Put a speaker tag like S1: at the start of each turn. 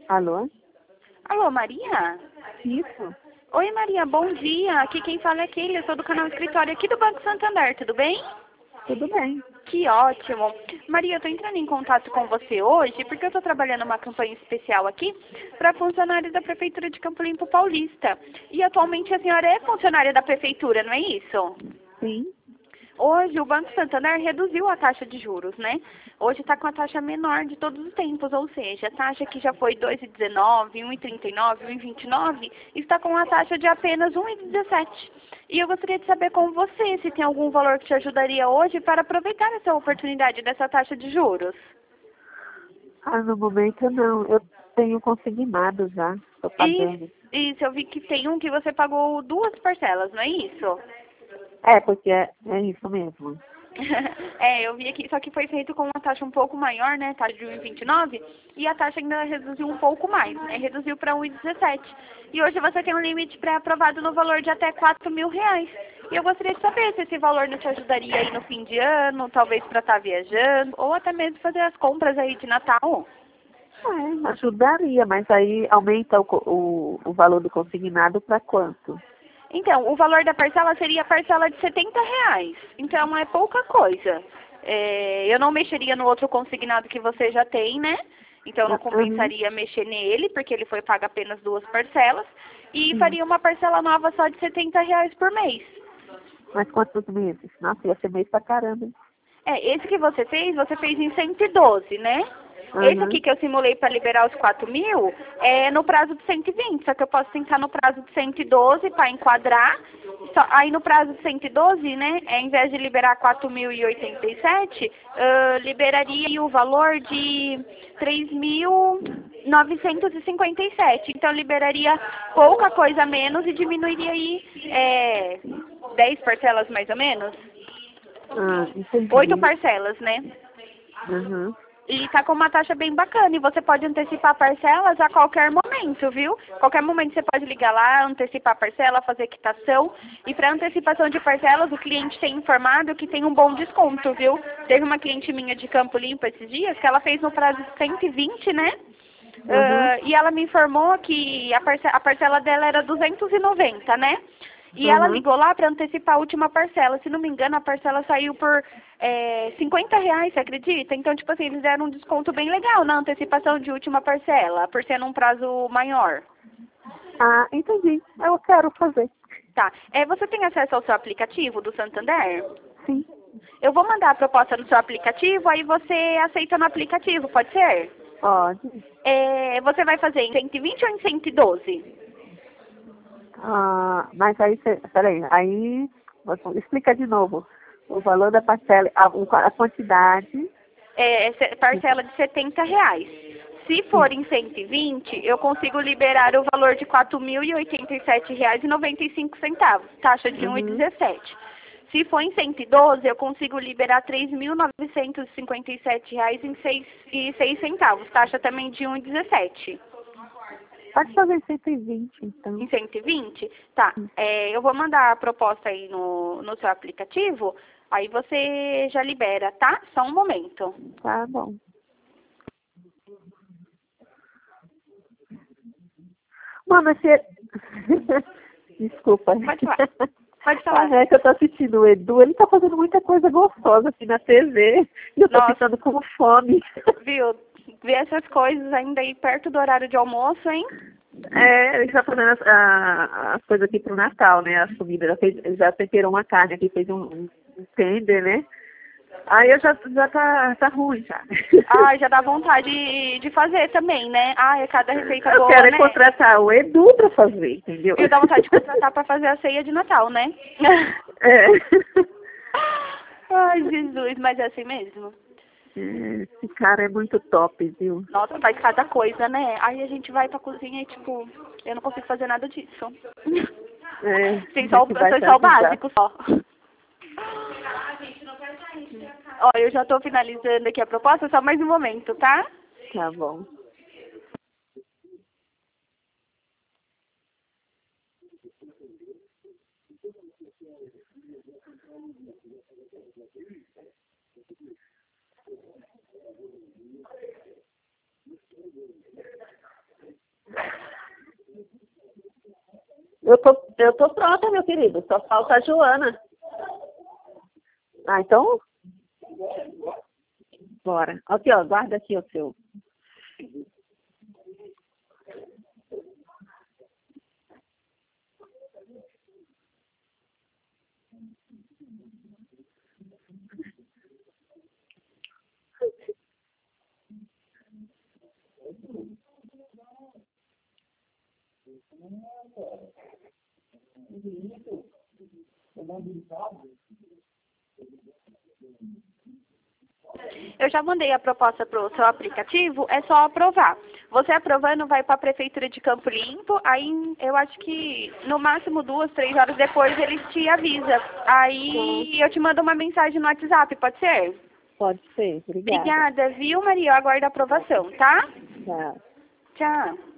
S1: Alô?
S2: Alô, Maria?
S1: Isso?
S2: Oi, Maria, bom dia. Aqui quem fala é Keila, eu sou do canal Escritório aqui do Banco Santander, tudo bem?
S1: Tudo bem.
S2: Que ótimo. Maria, eu estou entrando em contato com você hoje porque eu estou trabalhando uma campanha especial aqui para funcionários da Prefeitura de Campo Limpo Paulista. E atualmente a senhora é funcionária da Prefeitura, não é isso?
S1: Sim.
S2: Hoje o Banco Santander reduziu a taxa de juros, né? Hoje está com a taxa menor de todos os tempos, ou seja, a taxa que já foi 2,19, 1,39, 1,29, está com a taxa de apenas 1,17. E eu gostaria de saber com você se tem algum valor que te ajudaria hoje para aproveitar essa oportunidade dessa taxa de juros.
S1: No momento não. Eu tenho consignado já. Estou pagando.
S2: Isso, eu vi que tem um que você pagou 2 parcelas, não é isso?
S1: Porque é isso mesmo.
S2: Eu vi aqui, só que foi feito com uma taxa um pouco maior, né, taxa de 1,29, e a taxa ainda reduziu um pouco mais, né, reduziu para 1,17. E hoje você tem um limite pré-aprovado no valor de até R$ 4.000. E eu gostaria de saber se esse valor não te ajudaria aí no fim de ano, talvez para estar viajando, ou até mesmo fazer as compras aí de Natal.
S1: Ajudaria, mas aí aumenta o valor do consignado para quanto?
S2: Então, o valor da parcela seria a parcela de R$ 70. Então, é pouca coisa. Eu não mexeria no outro consignado que você já tem, né? Então, não
S1: Uhum.
S2: compensaria mexer nele, porque ele foi pago apenas 2 parcelas. E
S1: Sim.
S2: faria uma parcela nova só de R$ 70 por mês.
S1: Mas quantos meses? Nossa, ia ser mês pra caramba, hein?
S2: Esse que você fez em 112, né? Esse
S1: Uhum.
S2: aqui que eu simulei para liberar os 4.000 é no prazo de 120, só que eu posso tentar no prazo de 112 para enquadrar. Aí no prazo de 112, né, em vez de liberar 4.087, liberaria o valor de 3.957. Então liberaria pouca coisa a menos e diminuiria aí 10 parcelas mais ou menos. Oito
S1: Entendi.
S2: parcelas, né?
S1: Uhum.
S2: E tá com uma taxa bem bacana. E você pode antecipar parcelas a qualquer momento, viu? Qualquer momento você pode ligar lá, antecipar a parcela, fazer quitação. E para antecipação de parcelas, o cliente tem informado que tem um bom desconto, viu? Teve uma cliente minha de Campo Limpo esses dias que ela fez no prazo de 120, né?
S1: Uhum.
S2: E ela me informou que a parcela dela era 290, né? E ela
S1: Uhum.
S2: ligou lá para antecipar a última parcela. Se não me engano, a parcela saiu por R$ 50, você acredita? Então, tipo assim, eles deram um desconto bem legal na antecipação de última parcela, por ser num prazo maior.
S1: Entendi. Eu quero fazer.
S2: Tá. Você tem acesso ao seu aplicativo do Santander?
S1: Sim.
S2: Eu vou mandar a proposta no seu aplicativo, aí você aceita no aplicativo, pode ser?
S1: Pode.
S2: Você vai fazer em 120 ou em 112?
S1: Mas aí, peraí, aí, explica de novo. O valor da parcela, a quantidade.
S2: Parcela de R$ 70. Se for
S1: Sim.
S2: em 120, eu consigo liberar o valor de R$ 4.087,95, taxa de
S1: Uhum.
S2: 1,17. Se for em 112, eu consigo liberar R$ 3.957,06, taxa também de 1,17.
S1: Pode fazer 120, então.
S2: Em 120? Tá. Eu vou mandar a proposta aí no seu aplicativo, aí você já libera, tá? Só um momento.
S1: Tá bom. Mano, você... Desculpa.
S2: Pode falar. Pode falar.
S1: É que eu tô assistindo o Edu, ele tá fazendo muita coisa gostosa assim na TV. E eu tô
S2: Nossa,
S1: ficando com fome.
S2: viu? Ver essas coisas ainda aí perto do horário de almoço, hein?
S1: Ele tá fazendo as coisas aqui pro Natal, né? As comidas. Ele já temperou uma carne aqui, fez um tender, né? Aí eu já tá ruim, já.
S2: Ah, já dá vontade de fazer também, né? Ah, é cada receita
S1: Eu
S2: boa,
S1: quero é
S2: né?
S1: contratar o Edu pra fazer, entendeu?
S2: Viu? Dá vontade de contratar pra fazer a ceia de Natal, né?
S1: É.
S2: Ai, Jesus, mas é assim mesmo.
S1: Esse cara é muito top, viu?
S2: Nossa, faz cada coisa, né? Aí a gente vai pra cozinha e, tipo, eu não consigo fazer nada disso. Sim,
S1: Como é que vai
S2: só,
S1: te
S2: só o
S1: ajudar?
S2: básico, só. Ó, eu já tô finalizando aqui a proposta, só mais um momento, tá?
S1: Tá bom. Eu tô pronta, meu querido. Só falta a Joana. Ah, então, bora. Aqui, ó, guarda aqui o seu.
S2: Eu já mandei a proposta para o seu aplicativo, é só aprovar. Você aprovando vai para a Prefeitura de Campo Limpo, aí eu acho que no máximo 2, 3 horas depois eles te avisam. Aí eu te mando uma mensagem no WhatsApp, pode ser?
S1: Pode ser, obrigada.
S2: Obrigada, viu, Maria? Eu aguardo a aprovação, tá?
S1: Tchau.
S2: Tchau.